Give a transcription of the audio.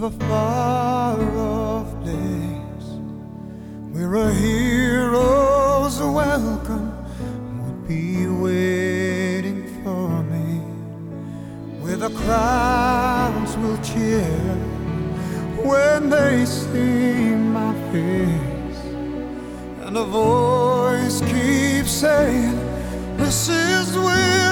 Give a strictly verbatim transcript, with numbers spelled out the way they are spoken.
a far-off place where a hero's welcome would be waiting for me, where the crowds will cheer when they see my face, and a voice keeps saying, this is where